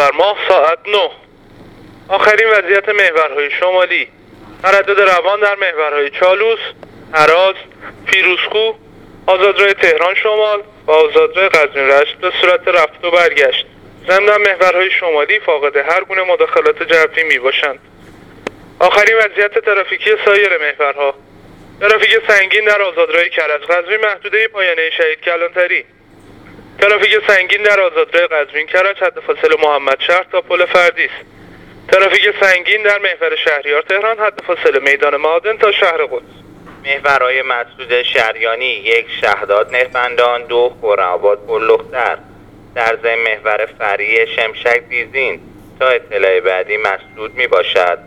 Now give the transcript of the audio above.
اسفندیار ماه ساعت 9. آخرین وضعیت محورهای شمالی: تردد روان در محورهای چالوس، هراز، پیروزکو، آزادراه تهران شمال و آزادراه قزوین رشت به صورت رفت و برگشت. ضمن محورهای شمالی فاقد هر گونه مداخلات جوی می باشند. آخرین وضعیت ترافیکی سایر محورها: ترافیک سنگین در آزادراه کرج قزوین محدوده پایانه شهید کلانتری. ترافیک سنگین در آزادراه قزوین کرج حد فاصله محمد شهر تا پل فردیس. ترافیک سنگین در محور شهریار تهران حد فاصله میدان معادن تا شهر قدس. محورهای مسدود شریانی: 1 شهداد نهبندان، 2 خرم‌آباد پل‌لختر. در ضمن محور فرعی شمشک دیزین تا اطلاع بعدی مسدود می باشد.